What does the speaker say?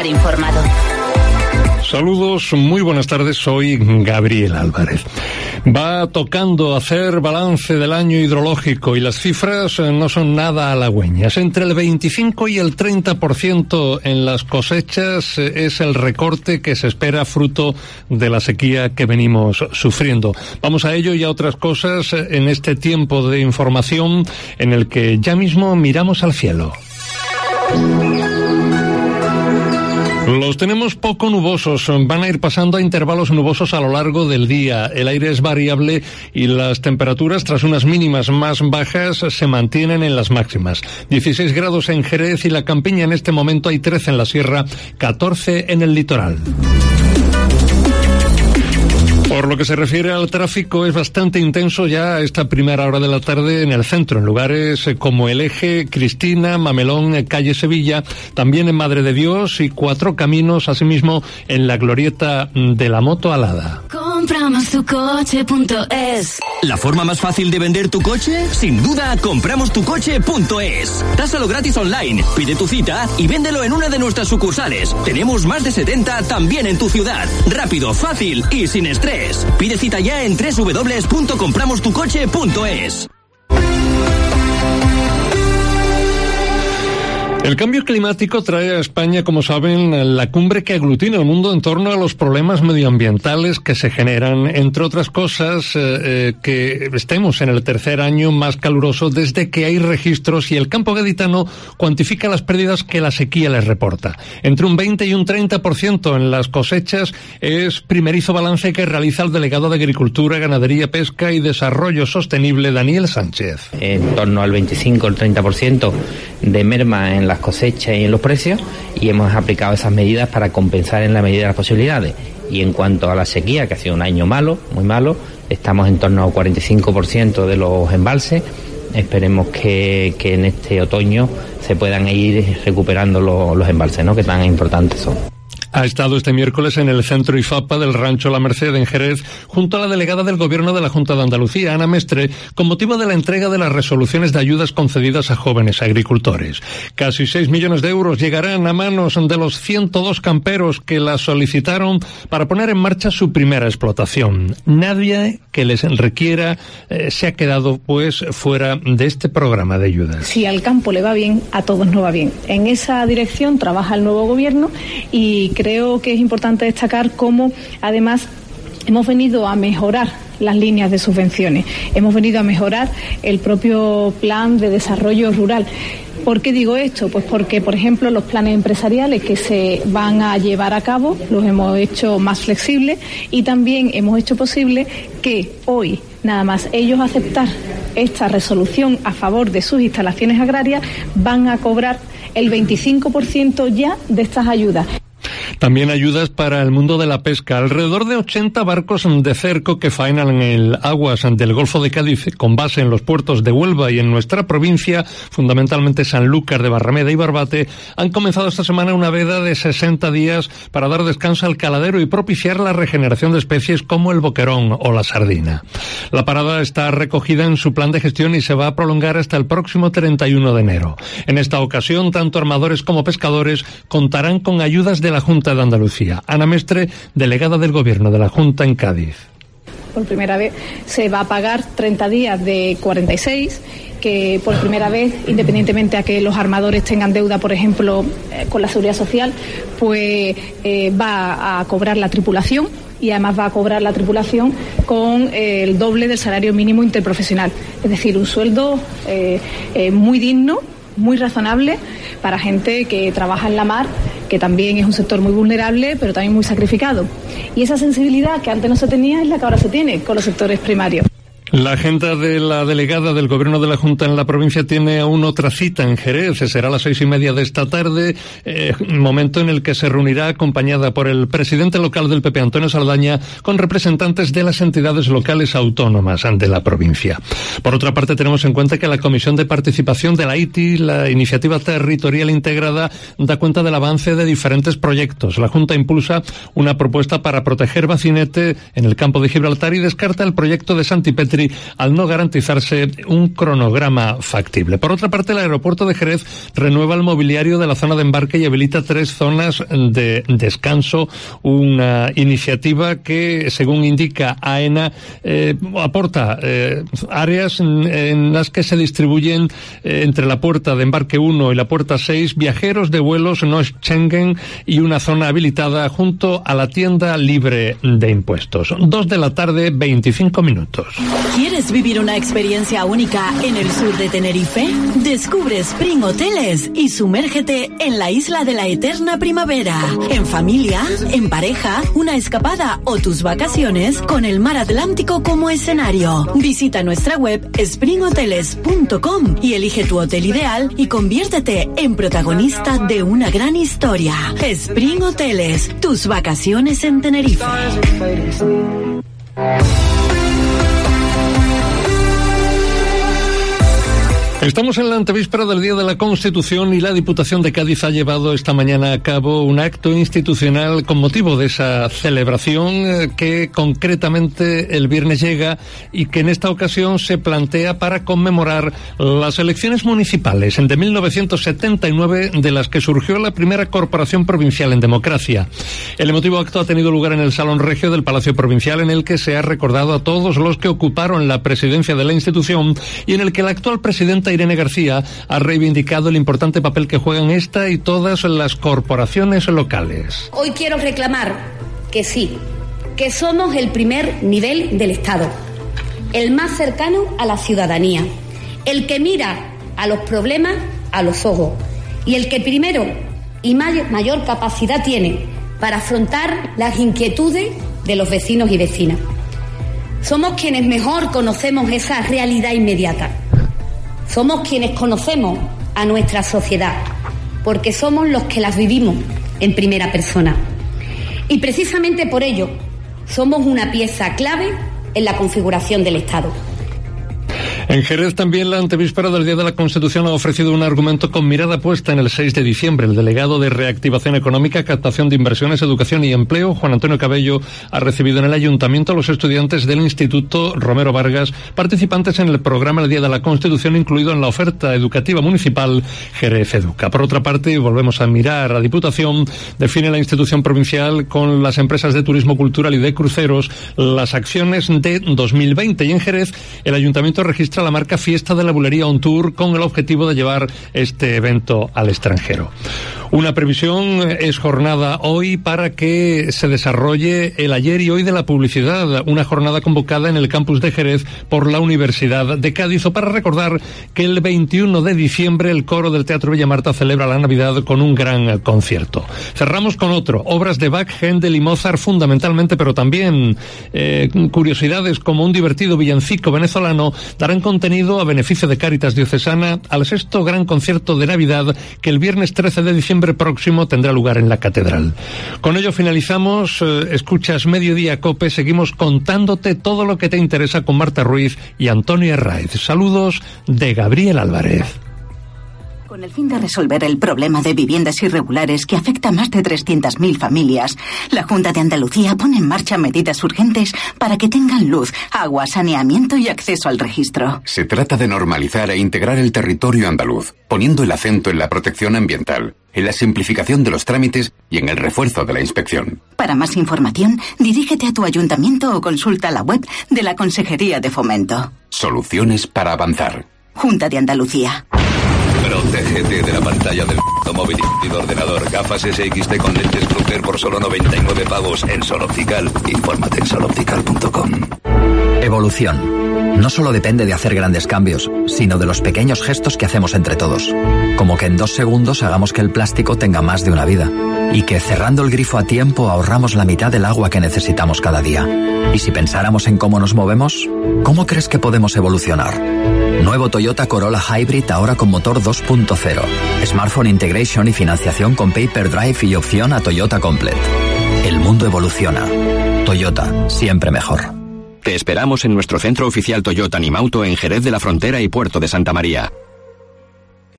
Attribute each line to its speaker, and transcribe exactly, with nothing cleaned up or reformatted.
Speaker 1: estar informado.
Speaker 2: Saludos, muy buenas tardes, soy Gabriel Álvarez. Va tocando hacer balance del año hidrológico y las cifras no son nada halagüeñas. Entre el veinticinco y el treinta por ciento en las cosechas es el recorte que se espera fruto de la sequía que venimos sufriendo. Vamos a ello y a otras cosas en este tiempo de información en el que ya mismo miramos al cielo. Los tenemos poco nubosos, van a ir pasando a intervalos nubosos a lo largo del día. El aire es variable y las temperaturas, tras unas mínimas más bajas, se mantienen en las máximas. dieciséis grados en Jerez y La Campiña, en este momento hay trece en la sierra, catorce en el litoral. Por lo que se refiere al tráfico, es bastante intenso ya a esta primera hora de la tarde en el centro, en lugares como El Eje, Cristina, Mamelón, Calle Sevilla, también en Madre de Dios y Cuatro Caminos, asimismo en la glorieta de la Moto Alada.
Speaker 3: Compramos tu coche punto es.
Speaker 4: ¿La forma más fácil de vender tu coche? Sin duda, compramos tu coche punto es. Tásalo gratis online, pide tu cita y véndelo en una de nuestras sucursales. Tenemos más de setenta también en tu ciudad. Rápido, fácil y sin estrés. Pide cita ya en doble u doble u doble u punto compramos tu coche punto es.
Speaker 2: El cambio climático trae a España, como saben, la cumbre que aglutina el mundo en torno a los problemas medioambientales que se generan, entre otras cosas, eh, que estemos en el tercer año más caluroso desde que hay registros y el campo gaditano cuantifica las pérdidas que la sequía les reporta. Entre un veinte y un treinta por ciento en las cosechas es primerizo balance que realiza el delegado de Agricultura, Ganadería, Pesca y Desarrollo Sostenible, Daniel Sánchez.
Speaker 5: En torno al veinticinco al treinta por ciento de merma en la las cosechas y en los precios, y hemos aplicado esas medidas para compensar en la medida de las posibilidades. Y en cuanto a la sequía, que ha sido un año malo, muy malo, estamos en torno al cuarenta y cinco por ciento de los embalses. Esperemos que, que en este otoño se puedan ir recuperando los, los embalses, ¿no?, que tan importantes son.
Speaker 2: Ha estado este miércoles en el centro IFAPA del Rancho La Merced en Jerez, junto a la delegada del Gobierno de la Junta de Andalucía, Ana Mestre, con motivo de la entrega de las resoluciones de ayudas concedidas a jóvenes agricultores. Casi seis millones de euros llegarán a manos de los ciento dos camperos que las solicitaron para poner en marcha su primera explotación. Nadie que les requiera eh, se ha quedado, pues, fuera de este programa de ayudas.
Speaker 6: Si al campo le va bien, a todos nos va bien. En esa dirección trabaja el nuevo Gobierno y creo que es importante destacar cómo, además, hemos venido a mejorar las líneas de subvenciones, hemos venido a mejorar el propio plan de desarrollo rural. ¿Por qué digo esto? Pues porque, por ejemplo, los planes empresariales que se van a llevar a cabo los hemos hecho más flexibles y también hemos hecho posible que hoy, nada más ellos aceptar esta resolución a favor de sus instalaciones agrarias, van a cobrar el veinticinco por ciento ya de estas ayudas.
Speaker 2: También ayudas para el mundo de la pesca. Alrededor de ochenta barcos de cerco que faenan en el aguas del Golfo de Cádiz, con base en los puertos de Huelva y en nuestra provincia, fundamentalmente Sanlúcar de Barrameda y Barbate, han comenzado esta semana una veda de sesenta días para dar descanso al caladero y propiciar la regeneración de especies como el boquerón o la sardina. La parada está recogida en su plan de gestión y se va a prolongar hasta el próximo treinta y uno de enero. En esta ocasión, tanto armadores como pescadores contarán con ayudas de la Junta de Andalucía. Ana Mestre, delegada del Gobierno de la Junta en Cádiz.
Speaker 6: Por primera vez se va a pagar treinta días de cuarenta y seis, que por primera vez, independientemente a que los armadores tengan deuda, por ejemplo, eh, con la Seguridad Social, pues eh, va a cobrar la tripulación, y además va a cobrar la tripulación con eh, el doble del salario mínimo interprofesional. Es decir, un sueldo eh, eh, muy digno, muy razonable para gente que trabaja en la mar, que también es un sector muy vulnerable, pero también muy sacrificado. Y esa sensibilidad que antes no se tenía es la que ahora se tiene con los sectores primarios.
Speaker 2: La agenda de la delegada del Gobierno de la Junta en la provincia tiene aún otra cita en Jerez. Será a las seis y media de esta tarde, eh, momento en el que se reunirá acompañada por el presidente local del P P, Antonio Saldaña, con representantes de las entidades locales autónomas de la provincia. Por otra parte, tenemos en cuenta que la Comisión de Participación de la I T I, la Iniciativa Territorial Integrada, da cuenta del avance de diferentes proyectos. La Junta impulsa una propuesta para proteger Bacinete en el campo de Gibraltar y descarta el proyecto de Santipetri Madrid al no garantizarse un cronograma factible. Por otra parte, el aeropuerto de Jerez renueva el mobiliario de la zona de embarque y habilita tres zonas de descanso, una iniciativa que, según indica AENA, eh, aporta eh, áreas en, en las que se distribuyen eh, entre la puerta de embarque uno y la puerta seis viajeros de vuelos no Schengen y una zona habilitada junto a la tienda libre de impuestos. Dos de la tarde, veinticinco minutos.
Speaker 1: ¿Quieres vivir una experiencia única en el sur de Tenerife? Descubre Spring Hoteles y sumérgete en la isla de la eterna primavera. En familia, en pareja, una escapada o tus vacaciones con el mar Atlántico como escenario. Visita nuestra web spring hoteles punto com y elige tu hotel ideal y conviértete en protagonista de una gran historia. Spring Hoteles, tus vacaciones en Tenerife.
Speaker 2: Estamos en la antevíspera del Día de la Constitución y la Diputación de Cádiz ha llevado esta mañana a cabo un acto institucional con motivo de esa celebración que concretamente el viernes llega y que en esta ocasión se plantea para conmemorar las elecciones municipales de mil novecientos setenta y nueve, de las que surgió la primera corporación provincial en democracia. El emotivo acto ha tenido lugar en el Salón Regio del Palacio Provincial, en el que se ha recordado a todos los que ocuparon la presidencia de la institución y en el que el actual presidente Irene García ha reivindicado el importante papel que juegan esta y todas las corporaciones locales.
Speaker 7: Hoy quiero reclamar que sí, que somos el primer nivel del Estado, el más cercano a la ciudadanía, el que mira a los problemas a los ojos y el que primero y mayor, mayor capacidad tiene para afrontar las inquietudes de los vecinos y vecinas. Somos quienes mejor conocemos esa realidad inmediata. Somos quienes conocemos a nuestra sociedad, porque somos los que las vivimos en primera persona. Y precisamente por ello, somos una pieza clave en la configuración del Estado.
Speaker 2: En Jerez también la antevíspera del Día de la Constitución ha ofrecido un argumento con mirada puesta en el seis de diciembre. El delegado de Reactivación Económica, Captación de Inversiones, Educación y Empleo, Juan Antonio Cabello, ha recibido en el Ayuntamiento a los estudiantes del Instituto Romero Vargas, participantes en el programa El Día de la Constitución, incluido en la oferta educativa municipal Jerez Educa. Por otra parte, volvemos a mirar a la Diputación, define la institución provincial con las empresas de turismo cultural y de cruceros las acciones de dos mil veinte, y en Jerez el Ayuntamiento registra la marca Fiesta de la Bulería On Tour con el objetivo de llevar este evento al extranjero. Una previsión es jornada hoy para que se desarrolle el ayer y hoy de la publicidad, una jornada convocada en el campus de Jerez por la Universidad de Cádiz, o para recordar que el veintiuno de diciembre el coro del Teatro Villamarta celebra la Navidad con un gran concierto. Cerramos con otro, obras de Bach, Händel y Mozart fundamentalmente, pero también eh, curiosidades como un divertido villancico venezolano darán contenido a beneficio de Cáritas Diocesana al sexto gran concierto de Navidad que el viernes trece de diciembre próximo tendrá lugar en la Catedral. Con ello finalizamos. Eh, escuchas Mediodía Cope. Seguimos contándote todo lo que te interesa con Marta Ruiz y Antonio Herraiz. Saludos de Gabriel Álvarez.
Speaker 8: Con el fin de resolver el problema de viviendas irregulares que afecta a más de trescientas mil familias, la Junta de Andalucía pone en marcha medidas urgentes para que tengan luz, agua, saneamiento y acceso al registro.
Speaker 9: Se trata de normalizar e integrar el territorio andaluz, poniendo el acento en la protección ambiental, en la simplificación de los trámites y en el refuerzo de la inspección.
Speaker 8: Para más información, dirígete a tu ayuntamiento o consulta la web de la Consejería de Fomento.
Speaker 9: Soluciones para avanzar.
Speaker 8: Junta de Andalucía.
Speaker 10: Protégete de la pantalla del móvil y de ordenador. Gafas S X T con lentes Bruker por solo noventa y nueve pavos en Sol Optical. Infórmate en sol optical punto com.
Speaker 11: Evolución. No solo depende de hacer grandes cambios, sino de los pequeños gestos que hacemos entre todos. Como que en dos segundos hagamos que el plástico tenga más de una vida. Y que cerrando el grifo a tiempo ahorramos la mitad del agua que necesitamos cada día. Y si pensáramos en cómo nos movemos, ¿cómo crees que podemos evolucionar? Nuevo Toyota Corolla Hybrid ahora con motor dos punto cero. Smartphone Integration y financiación con Paper Drive y opción a Toyota Complete. El mundo evoluciona. Toyota, siempre mejor.
Speaker 12: Te esperamos en nuestro centro oficial Toyota Nimauto en Jerez de la Frontera y Puerto de Santa María.